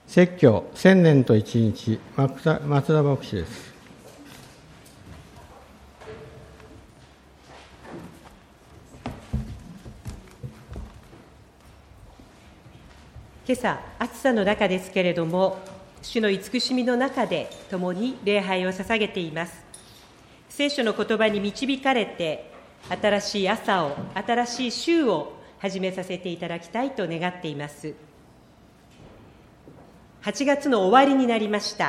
説教千年と一日、松田牧師です。 今朝、暑さの中ですけれども、主の慈しみの中で共に礼拝を捧げています。聖書の言葉に導かれて、新しい朝を、新しい週を始めさせていただきたいと願っています。8月の終わりになりました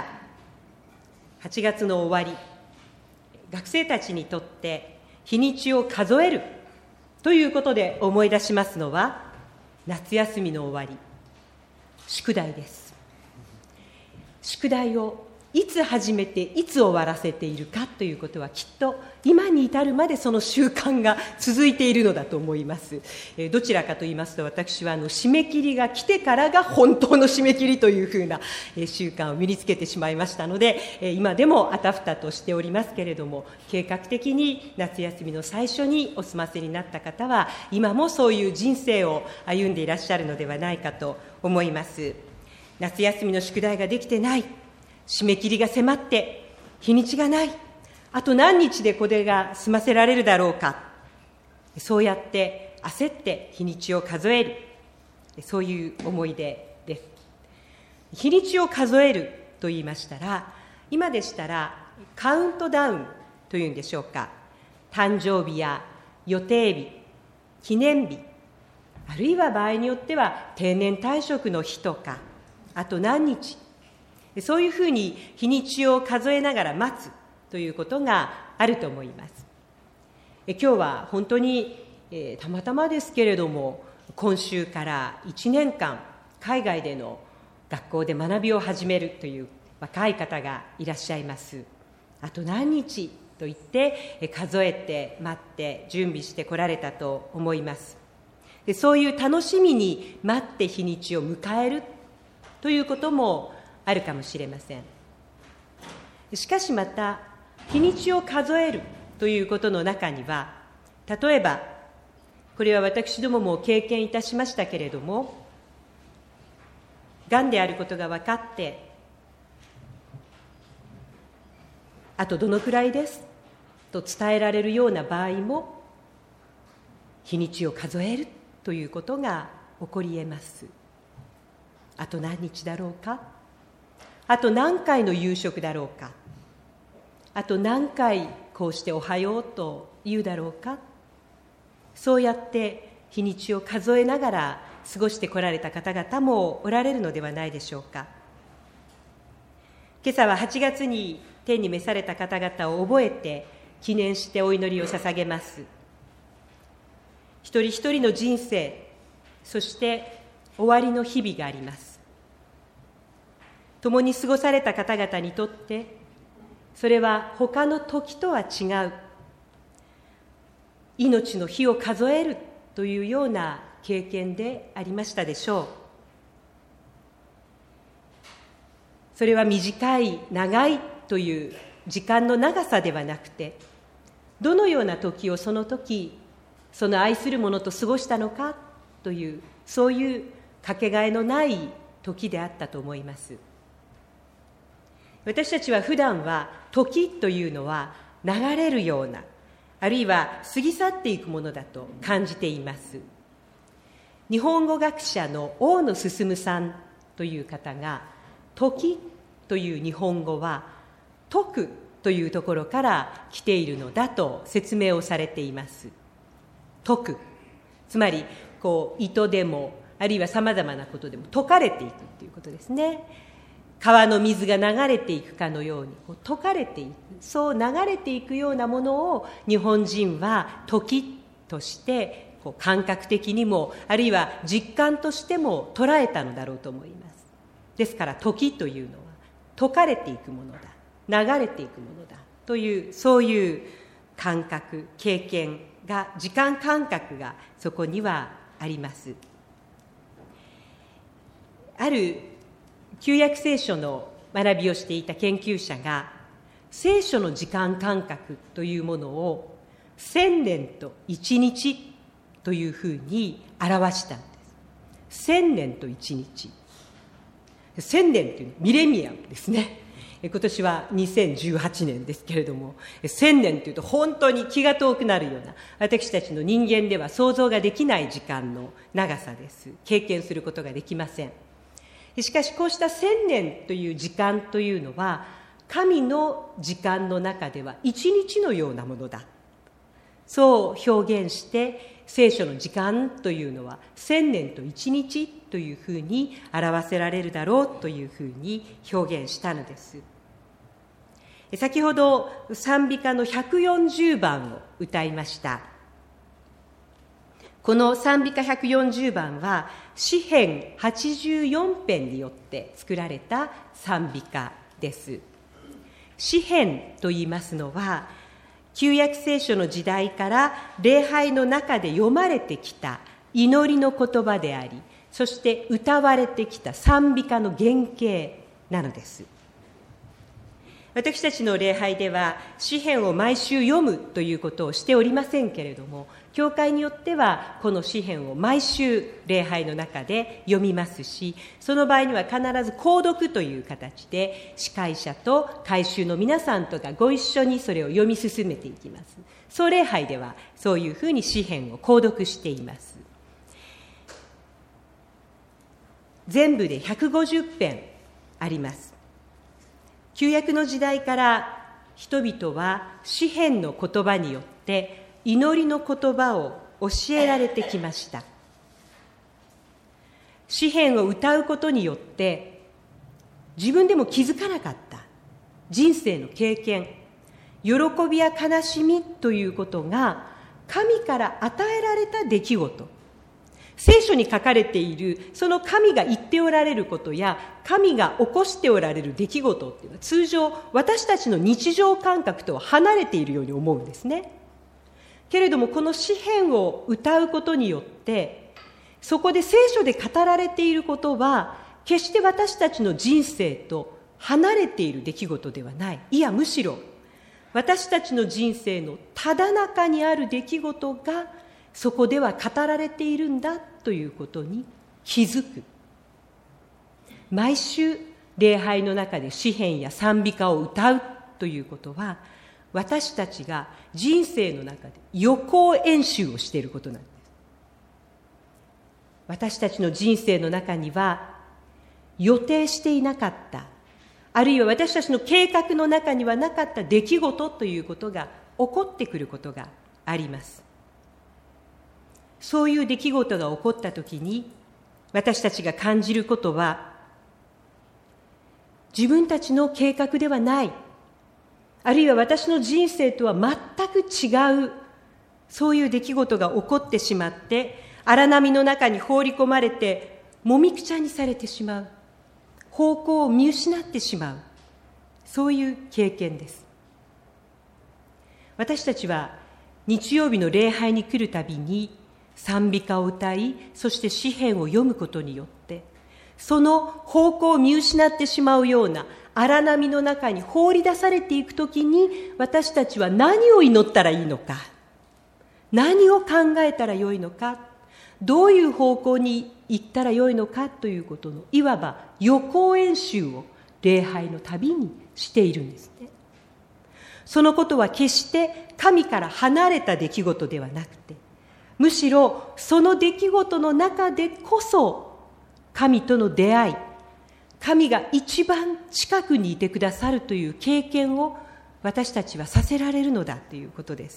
。8月の終わり、学生たちにとって日にちを数えるということで思い出しますのは、夏休みの終わり、宿題です。宿題をいつ始めていつ終わらせているかということは、きっと今に至るまでその習慣が続いているのだと思います。どちらかと言いますと、私は締め切りが来てからが本当の締め切りというふうな習慣を身につけてしまいましたので、今でもあたふたとしておりますけれども、計画的に夏休みの最初にお済ませになった方は、今もそういう人生を歩んでいらっしゃるのではないかと思います。夏休みの宿題ができてない、締め切りが迫って日にちがない、あと何日でこれが済ませられるだろうか、そうやって焦って日にちを数える、そういう思い出です。日にちを数えると言いましたら、今でしたらカウントダウンというんでしょうか、誕生日や予定日、記念日、あるいは場合によっては定年退職の日とか、あと何日、そういうふうに日にちを数えながら待つということがあると思います。今日は本当に、たまたまですけれども、今週から1年間海外での学校で学びを始めるという若い方がいらっしゃいます。あと何日と言って数えて待って準備してこられたと思います。そういう楽しみに待って日にちを迎えるということもあるかもしれません。しかしまた、日にちを数えるということの中には、例えば、これは私どもも経験いたしましたけれども、がんであることが分かって、あとどのくらいですと伝えられるような場合も、日にちを数えるということが起こり得ます。あと何日だろうか、あと何回の夕食だろうか、あと何回こうしておはようと言うだろうか、そうやって日にちを数えながら過ごしてこられた方々もおられるのではないでしょうか。今朝は8月に天に召された方々を覚えて記念してお祈りを捧げます。一人一人の人生、そして終わりの日々があります。共に過ごされた方々にとって、それは他の時とは違う、命の日を数えるというような経験でありましたでしょう。それは短い、長いという時間の長さではなくて、どのような時をその時、その愛する者と過ごしたのかという、そういうかけがえのない時であったと思います。私たちは普段は時というのは流れるような、あるいは過ぎ去っていくものだと感じています。日本語学者の大野進さんという方が、時という日本語は解くというところから来ているのだと説明をされています。解く、つまり糸でもあるいはさまざまなことでも解かれていくということですね。川の水が流れていくかのように解かれていく、そう流れていくようなものを日本人は時として感覚的にもあるいは実感としても捉えたのだろうと思います。ですから時というのは解かれていくものだ、流れていくものだという、そういう感覚、経験が、時間感覚がそこにはあります。ある旧約聖書の学びをしていた研究者が、聖書の時間感覚というものを1000年と1日というふうに表したんです。1000年と1日。 1000年というミレニアムですね。今年は2018年ですけれども、1000年というと本当に気が遠くなるような、私たちの人間では想像ができない時間の長さです。経験することができません。しかしこうした1000年という時間というのは、神の時間の中では一日のようなものだ。そう表現して、聖書の時間というのは1000年と1日というふうに表せられるだろうというふうに表現したのです。先ほど賛美歌の140番を歌いました。この賛美歌140番は詩編84編によって作られた賛美歌です。詩編と言いますのは、旧約聖書の時代から礼拝の中で読まれてきた祈りの言葉であり、そして歌われてきた賛美歌の原型なのです。私たちの礼拝では詩編を毎週読むということをしておりませんけれども、教会によってはこの詩編を毎週礼拝の中で読みますし、その場合には必ず購読という形で司会者と改宗の皆さんとがご一緒にそれを読み進めていきます。総礼拝ではそういうふうに詩編を購読しています。全部で150編あります。旧約の時代から人々は詩編の言葉によって祈りの言葉を教えられてきました。詩編を歌うことによって自分でも気づかなかった人生の経験、喜びや悲しみということが神から与えられた出来事、聖書に書かれているその神が言っておられることや神が起こしておられる出来事っていうのは通常私たちの日常感覚とは離れているように思うんですね。けれどもこの詩編を歌うことによってそこで聖書で語られていることは決して私たちの人生と離れている出来事ではない。いやむしろ私たちの人生のただ中にある出来事がそこでは語られているんだということに気づく。毎週礼拝の中で詩編や賛美歌を歌うということは、私たちが人生の中で予行演習をしていることなんです。私たちの人生の中には予定していなかった、あるいは私たちの計画の中にはなかった出来事ということが起こってくることがあります。そういう出来事が起こったときに、私たちが感じることは、自分たちの計画ではない、あるいは私の人生とは全く違う、そういう出来事が起こってしまって、荒波の中に放り込まれて、もみくちゃにされてしまう、方向を見失ってしまう、そういう経験です。私たちは日曜日の礼拝に来るたびに、賛美歌を歌い、そして詩編を読むことによって、その方向を見失ってしまうような荒波の中に放り出されていくときに、私たちは何を祈ったらいいのか、何を考えたらよいのか、どういう方向に行ったらよいのかということの、いわば予行演習を礼拝のたびにしているんですね。そのことは決して神から離れた出来事ではなくて、むしろその出来事の中でこそ神との出会い、神が一番近くにいてくださるという経験を私たちはさせられるのだということです。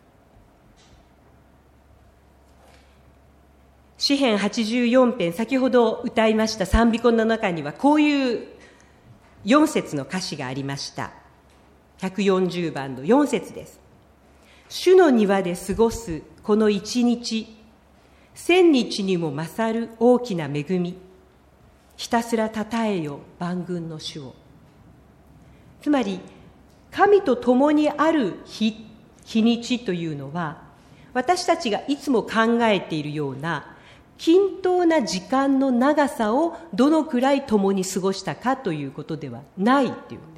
詩編84編、先ほど歌いました賛美歌の中にはこういう4節の歌詞がありました。140番の4節です。主の庭で過ごすこの一日、千日にも勝る大きな恵み、ひたすらたたえよ万軍の主を。つまり神と共にある日にちというのは、私たちがいつも考えているような均等な時間の長さをどのくらい共に過ごしたかということではないっていうんです。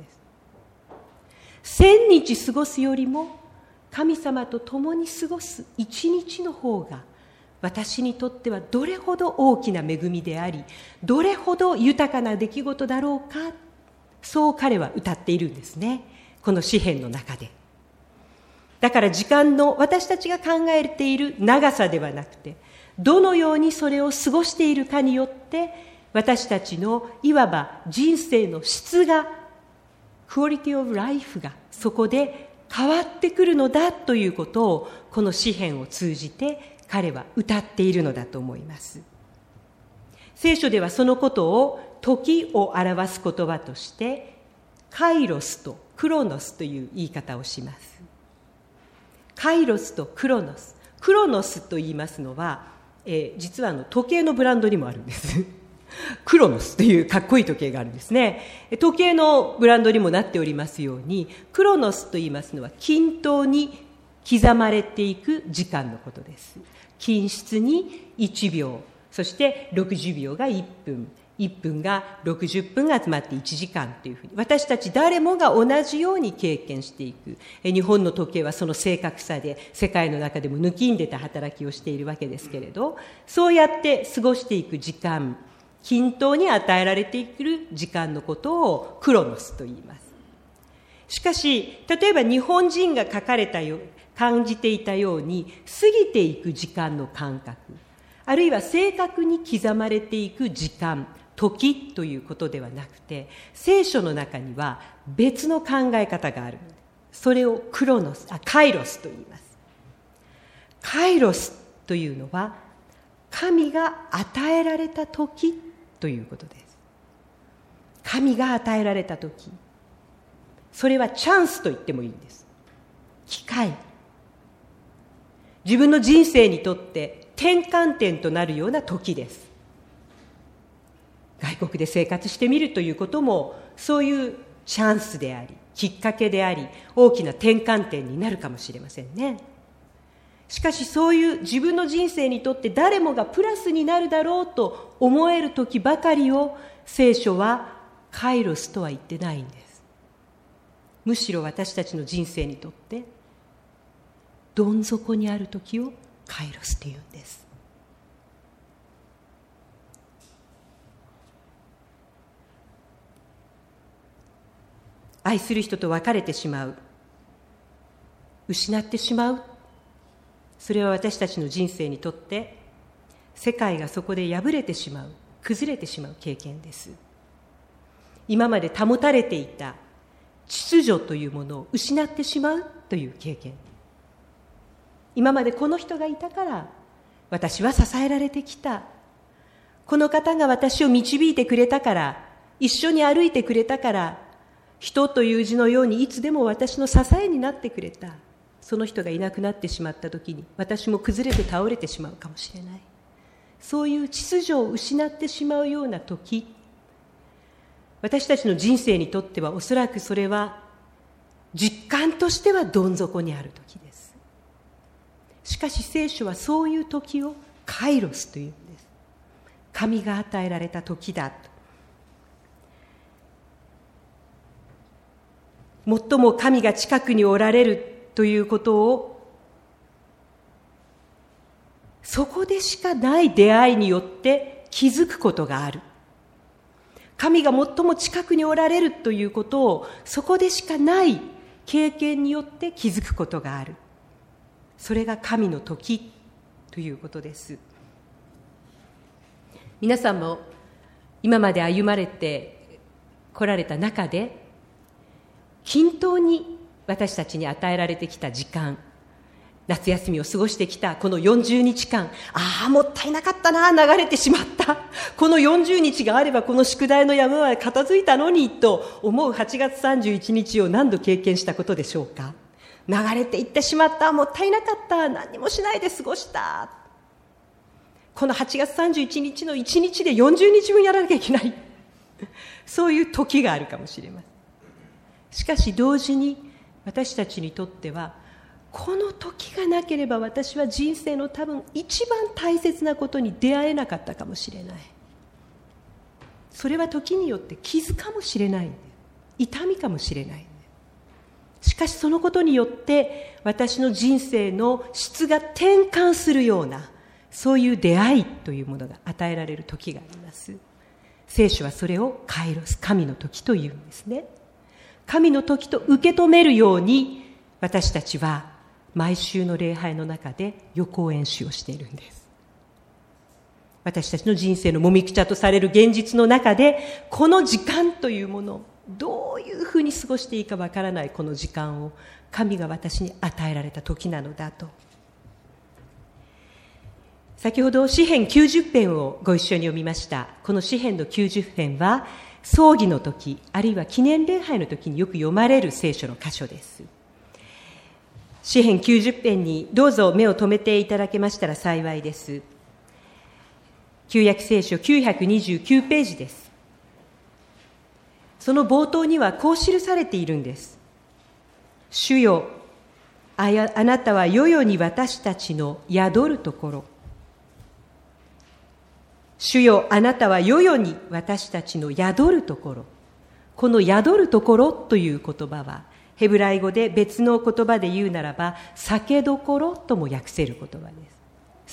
千日過ごすよりも神様と共に過ごす一日の方が私にとってはどれほど大きな恵みであり、どれほど豊かな出来事だろうか、そう彼は歌っているんですね、この詩篇の中で。だから時間の私たちが考えている長さではなくて、どのようにそれを過ごしているかによって、私たちのいわば人生の質が、クオリティオブライフがそこで変わってくるのだということを、この詩篇を通じて彼は歌っているのだと思います。聖書ではそのことを時を表す言葉としてカイロスとクロノスという言い方をします。カイロスとクロノス。クロノスと言いますのは、実は時計のブランドにもあるんですクロノスというかっこいい時計があるんですね。時計のブランドにもなっておりますように、クロノスと言いますのは均等に刻まれていく時間のことです。均質に1秒、そして60秒が1分、1分が60分が集まって1時間というふうに、私たち誰もが同じように経験していく。日本の時計はその正確さで世界の中でも抜きんでた働きをしているわけですけれど、そうやって過ごしていく時間、均等に与えられていく時間のことをクロノスと言います。しかし、例えば日本人が感じていたように過ぎていく時間の感覚、あるいは正確に刻まれていく時間、時ということではなくて、聖書の中には別の考え方がある。それをカイロスと言います。カイロスというのは神が与えられた時ということです。神が与えられた時、それはチャンスと言ってもいいんです。機会。自分の人生にとって転換点となるような時です。外国で生活してみるということも、そういうチャンスであり、きっかけであり、大きな転換点になるかもしれませんね。しかし、そういう自分の人生にとって誰もがプラスになるだろうと思える時ばかりを、聖書はカイロスとは言ってないんです。むしろ私たちの人生にとってどん底にある時をカイロスというんです。愛する人と別れてしまう、失ってしまう、それは私たちの人生にとって世界がそこで破れてしまう、崩れてしまう経験です。今まで保たれていた秩序というものを失ってしまうという経験。今までこの人がいたから私は支えられてきた。この方が私を導いてくれたから、一緒に歩いてくれたから、人という字のようにいつでも私の支えになってくれた。その人がいなくなってしまった時に私も崩れて倒れてしまうかもしれない。そういう秩序を失ってしまうような時、私たちの人生にとってはおそらくそれは実感としてはどん底にある時です。しかし聖書はそういう時をカイロスというんです。神が与えられた時だと。最も神が近くにおられるということを、そこでしかない出会いによって気づくことがある。神が最も近くにおられるということを、そこでしかない経験によって気づくことがある。それが神の時ということです。皆さんも今まで歩まれて来られた中で、均等に私たちに与えられてきた時間、夏休みを過ごしてきたこの40日間、もったいなかったな、流れてしまった。この40日があればこの宿題の山は片付いたのにと思う8月31日を何度経験したことでしょうか。流れていってしまった、もったいなかった、何もしないで過ごした。この8月31日の1日で40日分やらなきゃいけない。そういう時があるかもしれません。しかし同時に私たちにとっては、この時がなければ私は人生の多分一番大切なことに出会えなかったかもしれない。それは時によって傷かもしれない、痛みかもしれない。しかしそのことによって私の人生の質が転換するような、 そういう出会いというものが与えられる時があります。聖書はそれをカイロス、神の時というんですね。神の時と受け止めるように、私たちは毎週の礼拝の中で予行演習をしているんです。私たちの人生のもみくちゃとされる現実の中で、この時間というものをどういうふうに過ごしていいかわからないこの時間を神が私に与えられた時なのだと。先ほど詩編90編をご一緒に読みました。この詩編の90編は葬儀の時、あるいは記念礼拝の時によく読まれる聖書の箇所です。詩編90編にどうぞ目を留めていただけましたら幸いです。旧約聖書929ページです。その冒頭にはこう記されているんです。主よ、あなたは世々に私たちの宿るところ。主よ、あなたは世々に私たちの宿るところ。この宿るところという言葉は、ヘブライ語で別の言葉で言うならば、酒どころとも訳せる言葉です。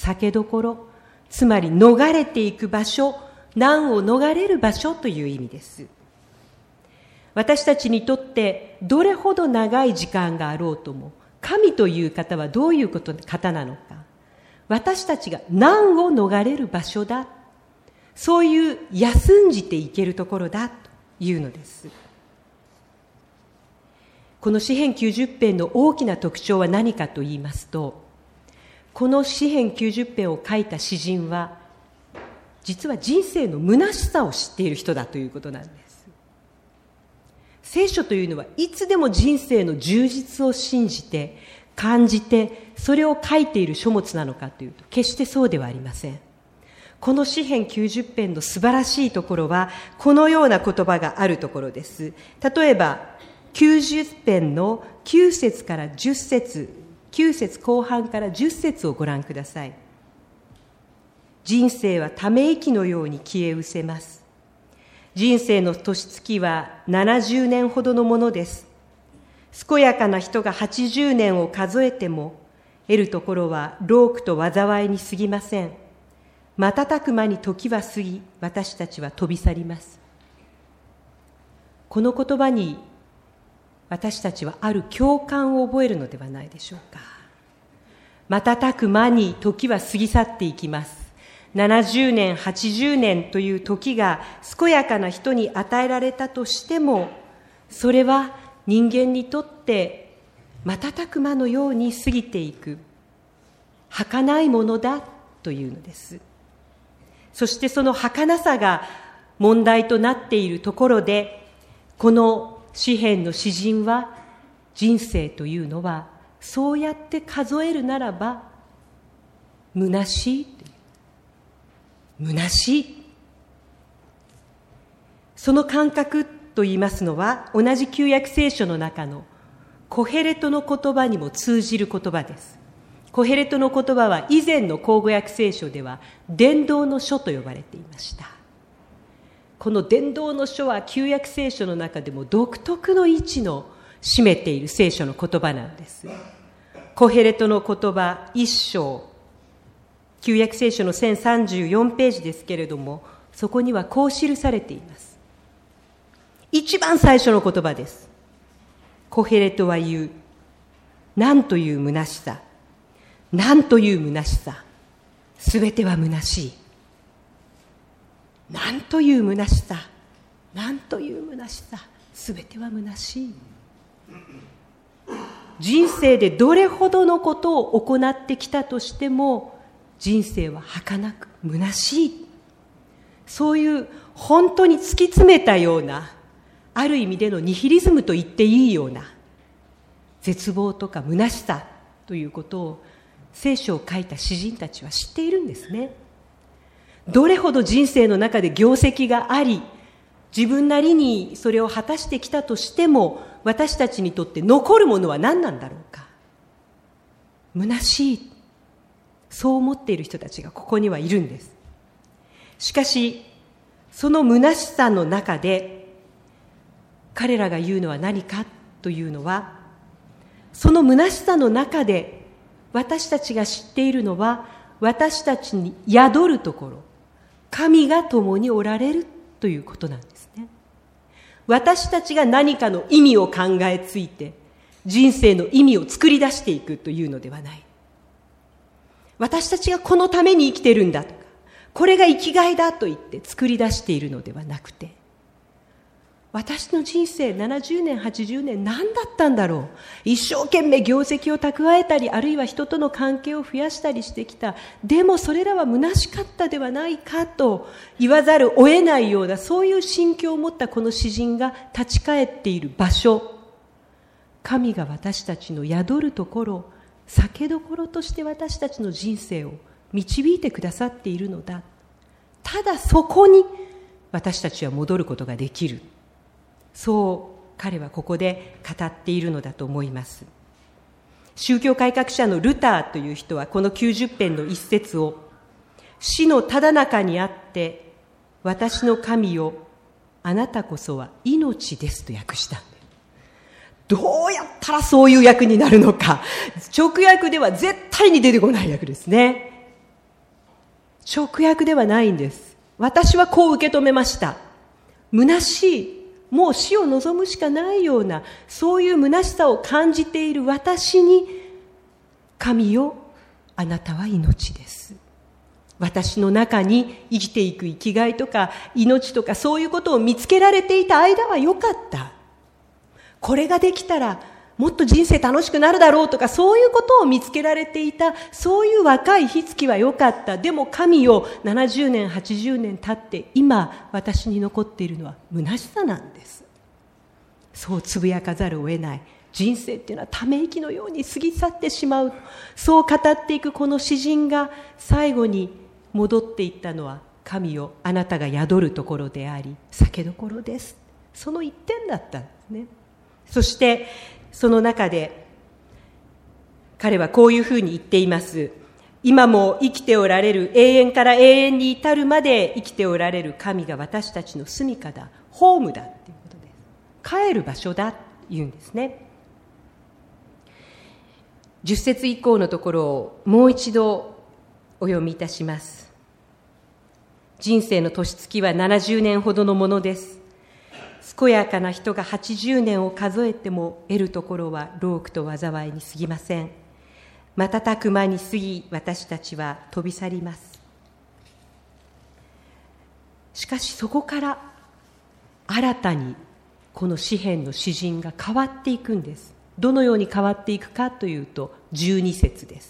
酒どころ、つまり逃れていく場所、難を逃れる場所という意味です。私たちにとってどれほど長い時間があろうとも、神という方はどういう方なのか。私たちが難を逃れる場所だ。そういう休んじていけるところだというのです。この詩編90編の大きな特徴は何かと言いますと、この詩編90編を書いた詩人は、実は人生の虚しさを知っている人だということなんです。聖書というのはいつでも人生の充実を信じて、感じて、それを書いている書物なのかというと、決してそうではありません。この詩編90編の素晴らしいところは、このような言葉があるところです。例えば、90編の9節から10節、9節後半から10節をご覧ください。人生はため息のように消え失せます。人生の年月は70年ほどのものです。健やかな人が80年を数えても、得るところは労苦と災いに過ぎません。瞬く間に時は過ぎ、私たちは飛び去ります。この言葉に私たちはある共感を覚えるのではないでしょうか。瞬く間に時は過ぎ去っていきます。70年、80年という時が健やかな人に与えられたとしても、それは人間にとって瞬く間のように過ぎていく、儚いものだというのです。そしてその儚さが問題となっているところで、この詩編の詩人は、人生というのはそうやって数えるならば虚しいという、虚しい、その感覚といいますのは、同じ旧約聖書の中のコヘレトの言葉にも通じる言葉です。コヘレトの言葉は以前の口語訳聖書では伝道の書と呼ばれていました。この伝道の書は旧約聖書の中でも独特の位置の占めている聖書の言葉なんです。コヘレトの言葉一章、旧約聖書の1034ページですけれども、そこにはこう記されています。一番最初の言葉です。コヘレトは言う。なんという虚しさ。なんという虚しさ。すべては虚しい。なんという虚しさ。なんという虚しさ。すべては虚しい。人生でどれほどのことを行ってきたとしても、人生は儚く虚しい。そういう本当に突き詰めたような、ある意味でのニヒリズムと言っていいような絶望とか虚しさということを聖書を書いた詩人たちは知っているんですね。どれほど人生の中で業績があり、自分なりにそれを果たしてきたとしても、私たちにとって残るものは何なんだろうか。虚しい。そう思っている人たちがここにはいるんです。しかし、その虚しさの中で、彼らが言うのは何かというのは、その虚しさの中で私たちが知っているのは、 私たちに宿るところ、神が共におられるということなんですね。私たちが何かの意味を考えついて、人生の意味を作り出していくというのではない。私たちがこのために生きてるんだとか、これが生きがいだと言って作り出しているのではなくて、私の人生70年80年何だったんだろう、一生懸命業績を蓄えたり、あるいは人との関係を増やしたりしてきた。でもそれらは虚しかったではないかと言わざるを得ないような、そういう心境を持ったこの詩人が立ち返っている場所、神が私たちの宿るところ、酒どころとして私たちの人生を導いてくださっているのだ。ただそこに私たちは戻ることができる。そう彼はここで語っているのだと思います。宗教改革者のルターという人はこの90編の一節を、死のただ中にあって私の神よ、あなたこそは命ですと訳したんです。どうやったらそういう訳になるのか、直訳では絶対に出てこない訳ですね。直訳ではないんです。私はこう受け止めました。虚しい、もう死を望むしかないような、そういう虚しさを感じている私に、神よ、あなたは命です。私の中に生きていく生きがいとか命とかそういうことを見つけられていた間は良かった。これができたらもっと人生楽しくなるだろうとか、そういうことを見つけられていた、そういう若い日月は良かった。でも神よ、70年80年経って今私に残っているのは虚しさなんです。そうつぶやかざるを得ない。人生っていうのはため息のように過ぎ去ってしまう。そう語っていくこの詩人が最後に戻っていったのは、神よ、あなたが宿るところであり酒どころです。その一点だったんですね。そしてその中で彼はこういうふうに言っています。今も生きておられる、永遠から永遠に至るまで生きておられる神が私たちの住処だ、ホームだということです。帰る場所だというんですね。10節以降のところをもう一度お読みいたします。人生の年月は70年ほどのものです。健やかな人が80年を数えても得るところは労苦と災いに過ぎません。瞬く間に過ぎ、私たちは飛び去ります。しかしそこから新たにこの詩編の詩人が変わっていくんです。どのように変わっていくかというと、12節です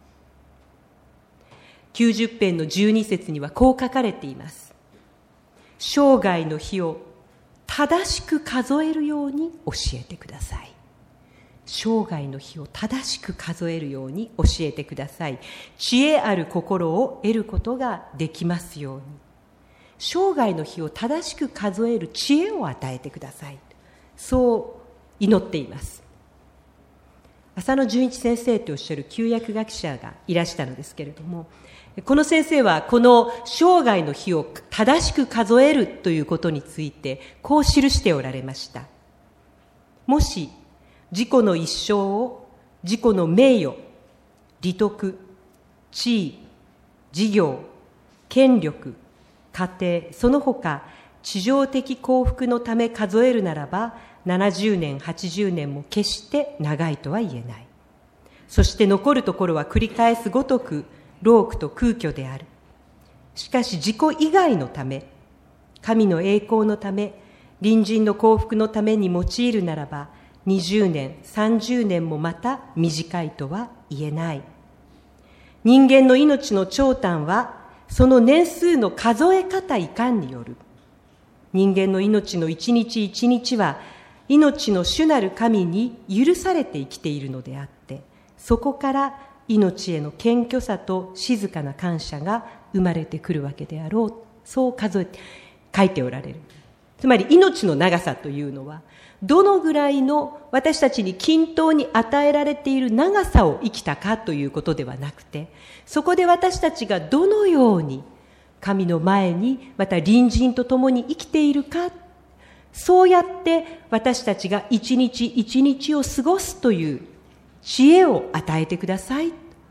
。90編の12節にはこう書かれています。生涯の日を正しく数えるように教えてください。生涯の日を正しく数えるように教えてください。知恵ある心を得ることができますように。生涯の日を正しく数える知恵を与えてください。そう祈っています。浅野純一先生とおっしゃる旧約学者がいらしたのですけれども、この先生はこの生涯の日を正しく数えるということについてこう記しておられました。もし自己の一生を自己の名誉、利得、地位、事業、権力、家庭、その他地上的幸福のため数えるならば、70年80年も決して長いとは言えない。そして残るところは繰り返すごとく労苦と空虚である。しかし自己以外のため、神の栄光のため、隣人の幸福のために用いるならば、20年30年もまた短いとは言えない。人間の命の長短はその年数の数え方いかんによる。人間の命の一日一日は命の主なる神に許されて生きているのであって、そこから命への謙虚さと静かな感謝が生まれてくるわけであろう。そう書いておられる。つまり命の長さというのは、どのぐらいの私たちに均等に与えられている長さを生きたかということではなくて、そこで私たちがどのように神の前に、また隣人と共に生きているか、そうやって私たちが一日一日を過ごすという知恵を与えてください。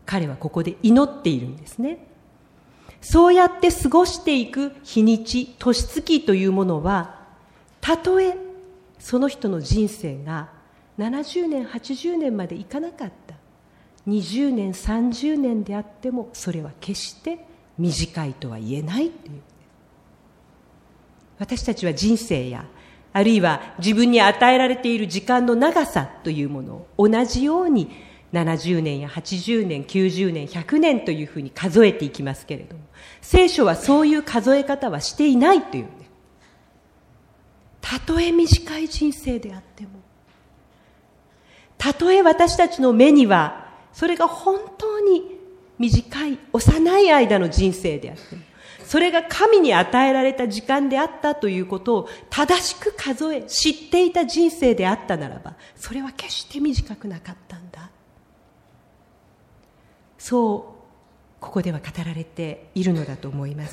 彼はここで祈っているんですね。そうやって過ごしていく日にち、年月というものは、たとえその人の人生が70年、80年までいかなかった、20年、30年であっても、それは決して短いとは言えないという。私たちは人生や、あるいは自分に与えられている時間の長さというものを同じように70年や80年、90年、100年というふうに数えていきますけれども、聖書はそういう数え方はしていないというね。たとえ短い人生であっても、たとえ私たちの目にはそれが本当に短い幼い間の人生であっても、それが神に与えられた時間であったということを正しく数え知っていた人生であったならば、それは決して短くなかったんだ。そうここでは語られているのだと思います。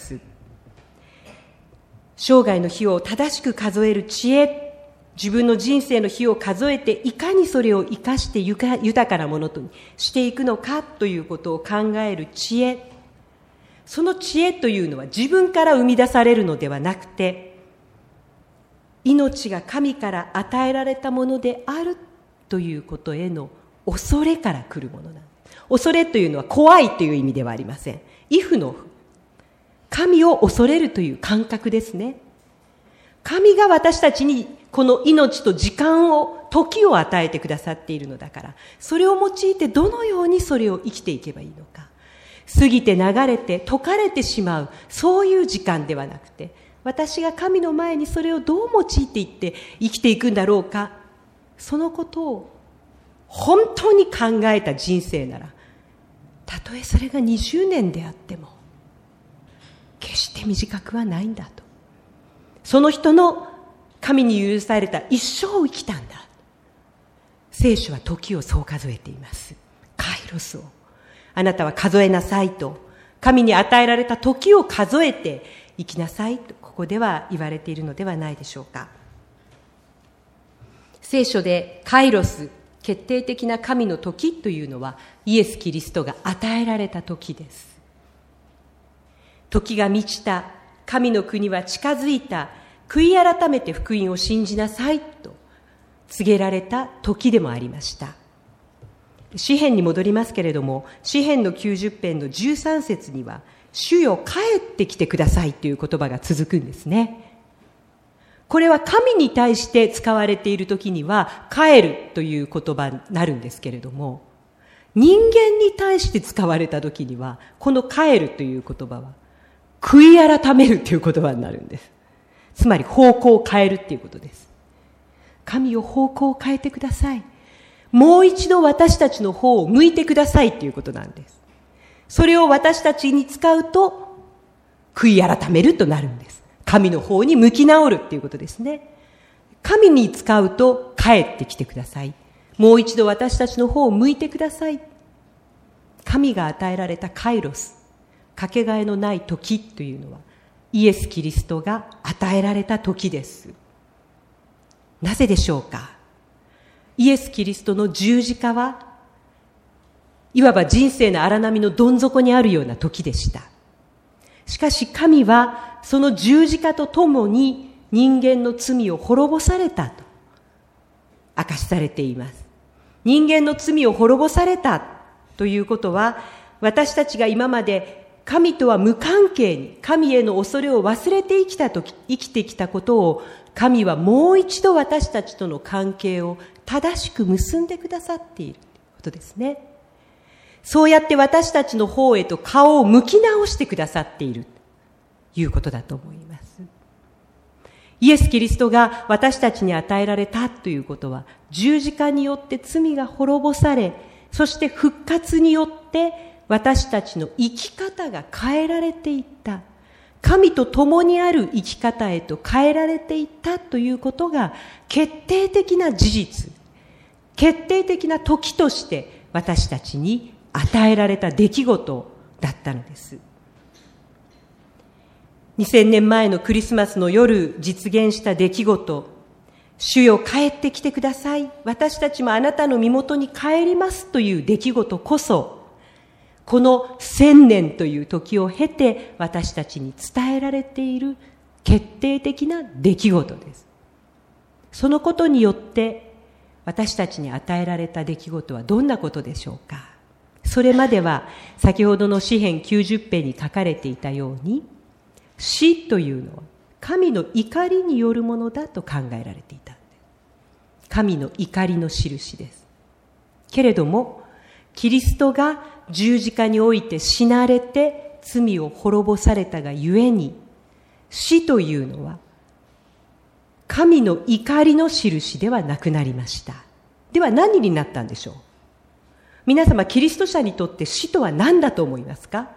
生涯の日を正しく数える知恵、自分の人生の日を数えていかにそれを生かして豊かなものとしていくのかということを考える知恵、その知恵というのは自分から生み出されるのではなくて、命が神から与えられたものであるということへの恐れから来るものなんです。恐れというのは怖いという意味ではありません。畏怖の神を恐れるという感覚ですね。神が私たちにこの命と時間を、時を与えてくださっているのだから、それを用いてどのようにそれを生きていけばいいのか。過ぎて流れて解かれてしまう、そういう時間ではなくて、私が神の前にそれをどう用いていって生きていくんだろうか、そのことを本当に考えた人生なら、たとえそれが20年であっても決して短くはないんだと。その人の神に許された一生を生きたんだ。聖書は時をそう数えています。カイロスをあなたは数えなさいと、神に与えられた時を数えて生きなさいと、ここでは言われているのではないでしょうか。聖書でカイロス、決定的な神の時というのは、イエス・キリストが与えられた時です。時が満ちた、神の国は近づいた、悔い改めて福音を信じなさいと告げられた時でもありました。詩編に戻りますけれども、詩編の90編の13節には、主よ帰ってきてくださいという言葉が続くんですね。これは神に対して使われている時には帰るという言葉になるんですけれども、人間に対して使われた時にはこの帰るという言葉は悔い改めるという言葉になるんです。つまり方向を変えるっていうことです。神よ方向を変えてください、もう一度私たちの方を向いてくださいということなんです。それを私たちに使うと悔い改めるとなるんです。神の方に向き直るっていうことですね。神に使うと帰ってきてください、もう一度私たちの方を向いてください。神が与えられたカイロス、かけがえのない時というのはイエス・キリストが与えられた時です。なぜでしょうか。イエス・キリストの十字架はいわば人生の荒波のどん底にあるような時でした。しかし神はその十字架とともに人間の罪を滅ぼされたと明かしされています。人間の罪を滅ぼされたということは、私たちが今まで神とは無関係に神への恐れを忘れて生きてきたことを、神はもう一度私たちとの関係を正しく結んでくださっているということですね。そうやって私たちの方へと顔を向き直してくださっているということだと思います。イエス・キリストが私たちに与えられたということは、十字架によって罪が滅ぼされ、そして復活によって私たちの生き方が変えられていった。神と共にある生き方へと変えられていったということが決定的な事実、決定的な時として私たちに与えられた出来事だったのです。2000年前のクリスマスの夜実現した出来事、主よ帰ってきてください、私たちもあなたの身元に帰りますという出来事こそ、 この1000年という時を経て私たちに伝えられている決定的な出来事です。そのことによって私たちに与えられた出来事はどんなことでしょうか。それまでは先ほどの詩編90編に書かれていたように、死というのは神の怒りによるものだと考えられていたんです。神の怒りの印です。けれどもキリストが十字架において死なれて罪を滅ぼされたがゆえに、死というのは神の怒りの印ではなくなりました。では何になったんでしょう。皆様、キリスト者にとって死とは何だと思いますか。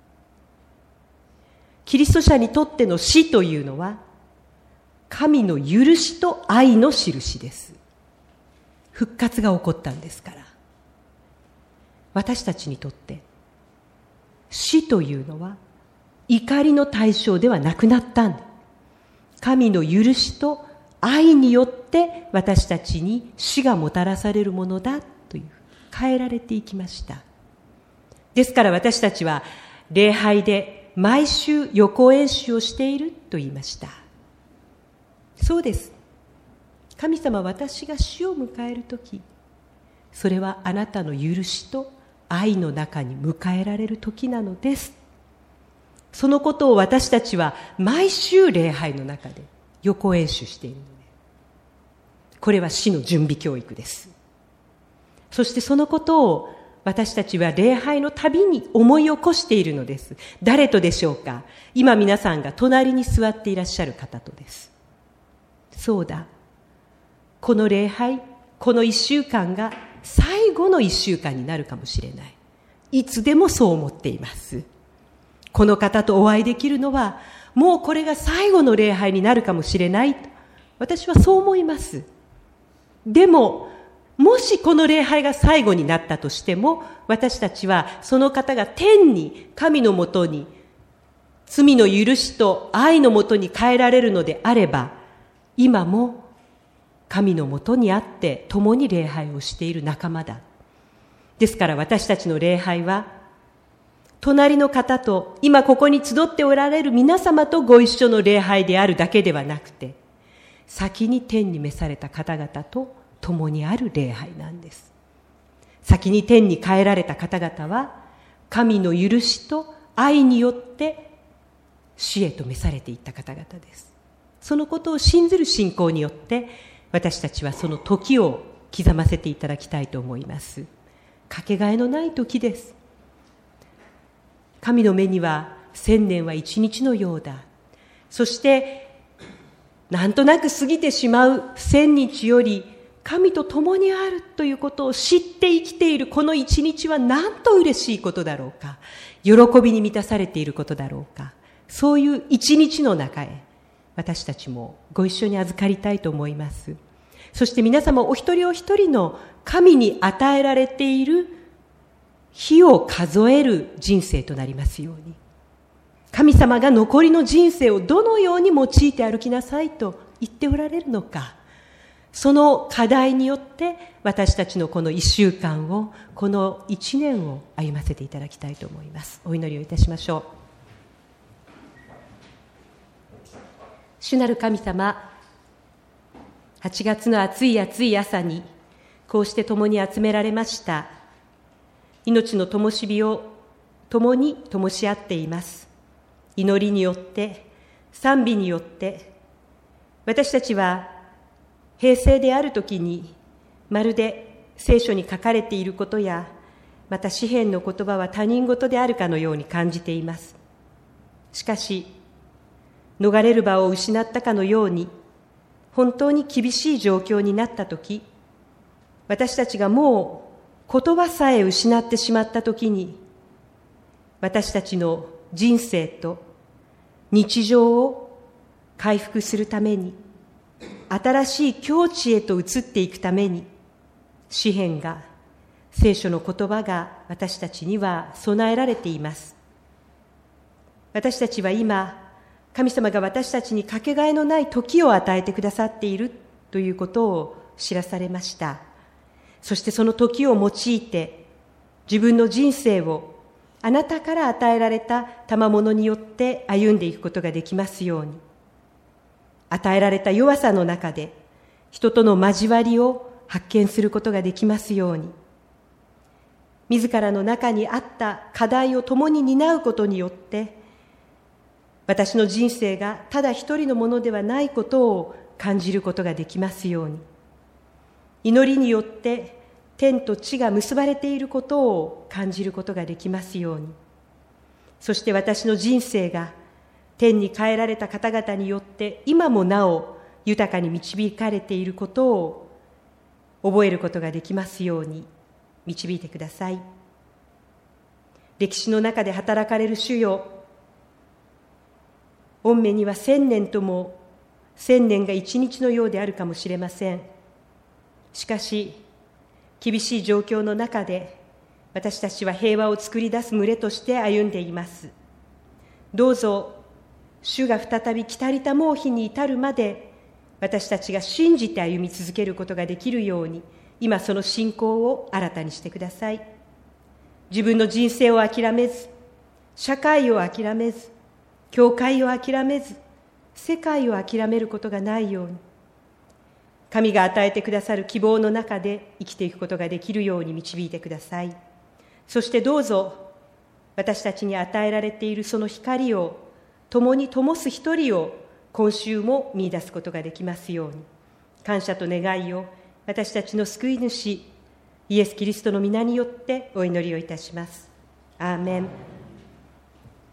キリスト者にとっての死というのは神の許しと愛の印です。復活が起こったんですから。私たちにとって死というのは怒りの対象ではなくなったんだ。神の許しと愛によって私たちに死がもたらされるものだという変えられていきました。ですから私たちは礼拝で毎週予行演習をしていると言いました。そうです。神様、私が死を迎えるとき、それはあなたの許しと愛の中に迎えられるときなのです。そのことを私たちは毎週礼拝の中で予行演習しているので、これは死の準備教育です。そしてそのことを私たちは礼拝のたびに思い起こしているのです。誰とでしょうか。今皆さんが隣に座っていらっしゃる方とです。そうだ、この礼拝、この1週間が最後の1週間になるかもしれない。いつでもそう思っています。この方とお会いできるのはもうこれが最後の礼拝になるかもしれないと私はそう思います。でももしこの礼拝が最後になったとしても、私たちはその方が天に神のもとに罪の許しと愛のもとに変えられるのであれば、今も神のもとにあって共に礼拝をしている仲間だ。ですから私たちの礼拝は隣の方と今ここに集っておられる皆様とご一緒の礼拝であるだけではなくて、先に天に召された方々と共にある礼拝なんです。先に天に帰られた方々は神の許しと愛によって死へと召されていった方々です。そのことを信ずる信仰によって私たちはその時を刻ませていただきたいと思います。かけがえのない時です。神の目には1000年は一日のようだ。そしてなんとなく過ぎてしまう1000日より神と共にあるということを知って生きているこの一日はなんと嬉しいことだろうか。喜びに満たされていることだろうか。そういう一日の中へ私たちもご一緒に預かりたいと思います。そして皆様お一人お一人の神に与えられている日を数える人生となりますように、神様が残りの人生をどのように用いて歩きなさいと言っておられるのか、その課題によって私たちのこの1週間を、この1年を歩ませていただきたいと思います。お祈りをいたしましょう。主なる神様、8月の暑い暑い朝にこうして共に集められました。命の灯火を共に灯し合っています。祈りによって、賛美によって、私たちは平成であるときに、まるで聖書に書かれていることや、また詩篇の言葉は他人事であるかのように感じています。しかし、逃れる場を失ったかのように、本当に厳しい状況になったとき、私たちがもう言葉さえ失ってしまったときに、私たちの人生と日常を回復するために、新しい境地へと移っていくために、詩篇が、聖書の言葉が私たちには備えられています。私たちは今、神様が私たちにかけがえのない時を与えてくださっているということを知らされました。そしてその時を用いて、自分の人生をあなたから与えられた賜物によって歩んでいくことができますように、与えられた弱さの中で人との交わりを発見することができますように、自らの中にあった課題を共に担うことによって、私の人生がただ一人のものではないことを感じることができますように、祈りによって天と地が結ばれていることを感じることができますように、そして私の人生が天に変えられた方々によって今もなお豊かに導かれていることを覚えることができますように導いてください。歴史の中で働かれる主よ、御目には1000年とも1000年が1日のようであるかもしれません。しかし厳しい状況の中で私たちは平和を作り出す群れとして歩んでいます。どうぞ主が再び来たりたもう日に至るまで私たちが信じて歩み続けることができるように、今その信仰を新たにしてください。自分の人生を諦めず、社会を諦めず、教会を諦めず、世界を諦めることがないように、神が与えてくださる希望の中で生きていくことができるように導いてください。そしてどうぞ私たちに与えられているその光を共に灯す一人を今週も見出すことができますように、感謝と願いを私たちの救い主イエス・キリストの皆によってお祈りをいたします。アーメン。